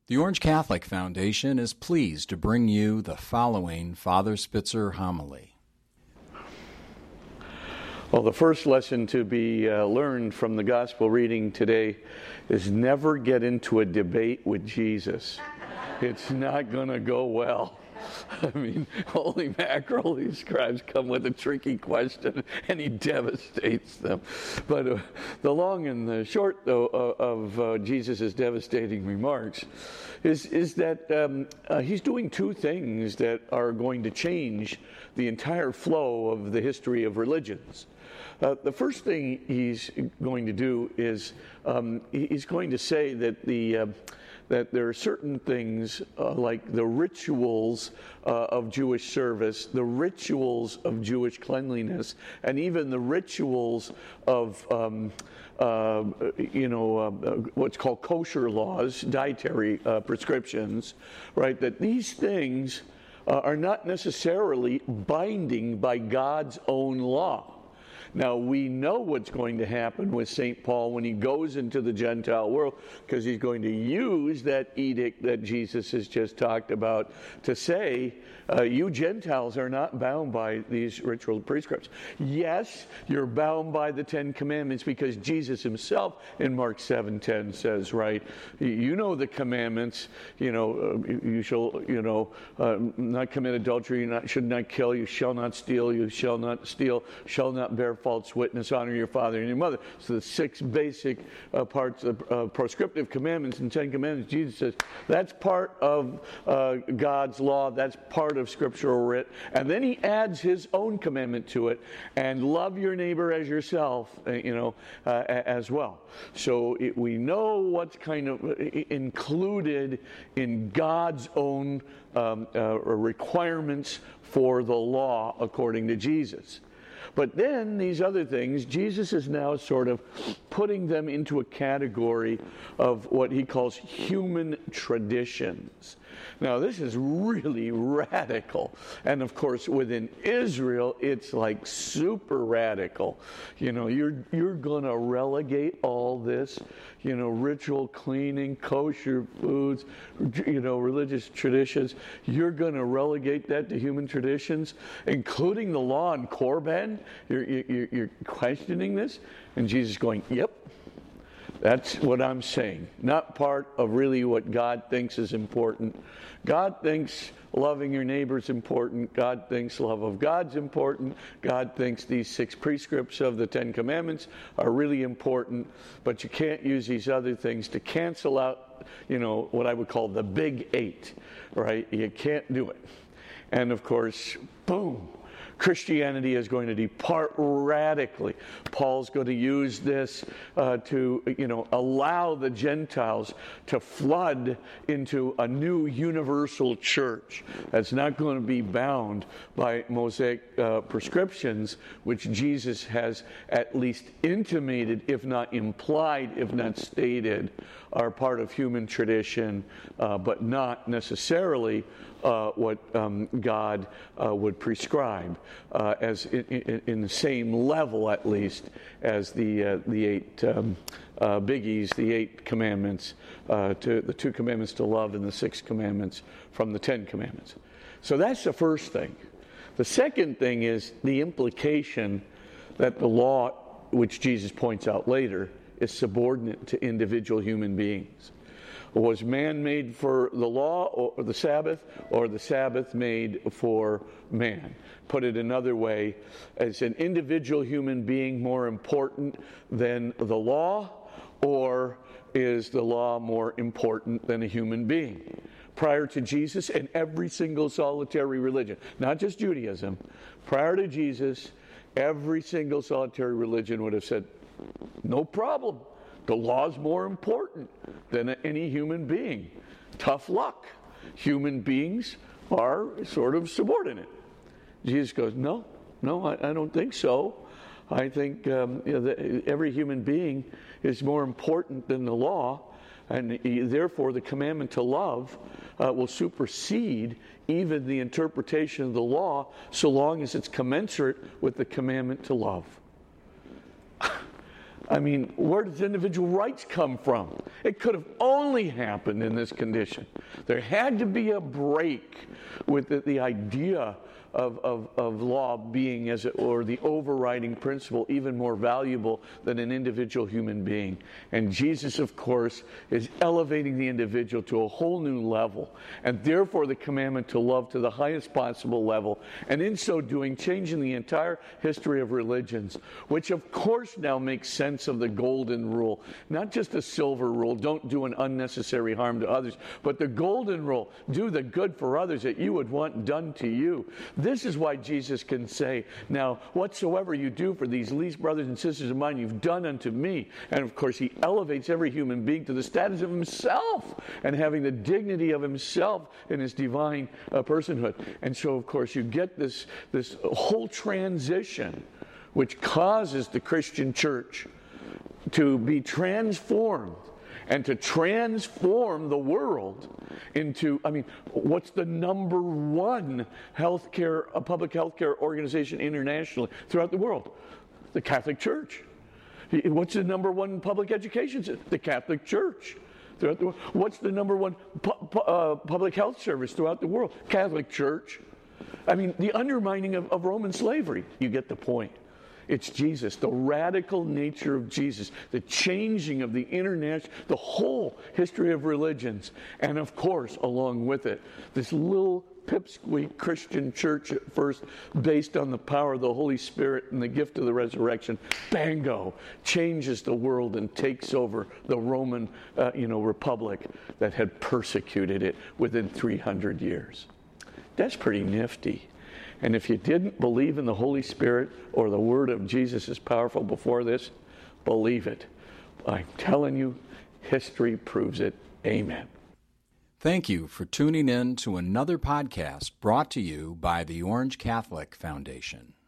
The Orange Catholic Foundation is pleased to bring you the following Father Spitzer homily. Well, the first lesson to be learned from the gospel reading today is never get into a debate with Jesus. It's not going to go well. I mean, holy mackerel, these scribes come with a tricky question, and he devastates them. But the long and the short, though, of Jesus' devastating remarks is that he's doing two things that are going to change the entire flow of the history of religions. The first thing he's going to do is he's going to say that that there are certain things like the rituals of Jewish service, the rituals of Jewish cleanliness, and even the rituals of what's called kosher laws, dietary prescriptions, right? That these things are not necessarily binding by God's own law. Now, we know what's going to happen with St. Paul when he goes into the Gentile world, because he's going to use that edict that Jesus has just talked about to say, you Gentiles are not bound by these ritual prescripts. Yes, you're bound by the Ten Commandments, because Jesus himself in Mark 7:10 says, right, you know the commandments, you shall, not commit adultery, you should not kill, you shall not steal, you shall not steal, shall not bear false witness, honor your father and your mother. So the six basic parts of prescriptive commandments and Ten Commandments, Jesus says, that's part of God's law, that's part of scriptural writ. And then he adds his own commandment to it, and love your neighbor as yourself, as well. So we know what's kind of included in God's own requirements for the law according to Jesus. But then these other things, Jesus is now sort of putting them into a category of what he calls human traditions. Now, this is really radical. And of course, within Israel, it's like super radical. You're going to relegate all this, ritual cleaning, kosher foods, religious traditions. You're going to relegate that to human traditions, including the law on Korban. You're questioning this? And Jesus is going, yep. That's what I'm saying. Not part of really what God thinks is important. God thinks loving your neighbor is important. God thinks love of God's important. God thinks these six prescripts of the Ten Commandments are really important. But you can't use these other things to cancel out, what I would call the big eight, right? You can't do it. And of course, boom. Christianity is going to depart radically. Paul's going to use this to, allow the Gentiles to flood into a new universal church that's not going to be bound by Mosaic prescriptions, which Jesus has at least intimated, if not implied, if not stated, are part of human tradition, but not necessarily what God would prescribe, as in the same level, at least, as the eight biggies, the eight commandments, to the two commandments to love, and the six commandments from the Ten Commandments. So that's the first thing. The second thing is the implication that the law, which Jesus points out later, is subordinate to individual human beings. Was man made for the law or the Sabbath made for man? Put it another way, is an individual human being more important than the law, or is the law more important than a human being? Prior to Jesus, and every single solitary religion, not just Judaism, prior to Jesus, every single solitary religion would have said, no problem. The law is more important than any human being. Tough luck. Human beings are sort of subordinate. Jesus goes, no, I don't think so. I think every human being is more important than the law, and therefore the commandment to love will supersede even the interpretation of the law, so long as it's commensurate with the commandment to love. I mean, where does individual rights come from? It could have only happened in this condition. There had to be a break with the idea of law being, as it were, the overriding principle, even more valuable than an individual human being. And Jesus, of course, is elevating the individual to a whole new level, and therefore the commandment to love to the highest possible level, and in so doing, changing the entire history of religions, which of course now makes sense of the golden rule, not just the silver rule, don't do an unnecessary harm to others, but the golden rule, do the good for others that you would want done to you. This is why Jesus can say, now, whatsoever you do for these least brothers and sisters of mine, you've done unto me. And of course, he elevates every human being to the status of himself and having the dignity of himself in his divine personhood. And so, of course, you get this whole transition which causes the Christian church to be transformed and to transform the world into, I mean, what's the number one public healthcare organization internationally throughout the world? The Catholic Church. What's the number one public education system? The Catholic Church. Throughout the world. What's the number one public health service throughout the world? Catholic Church. I mean, the undermining of Roman slavery. You get the point. It's Jesus, the radical nature of Jesus, the changing of the whole history of religions, and of course, along with it, this little pipsqueak Christian church at first, based on the power of the Holy Spirit and the gift of the resurrection, bango, changes the world and takes over the Roman, republic that had persecuted it within 300 years. That's pretty nifty. And if you didn't believe in the Holy Spirit or the word of Jesus is powerful before this, believe it. I'm telling you, history proves it. Amen. Thank you for tuning in to another podcast brought to you by the Orange Catholic Foundation.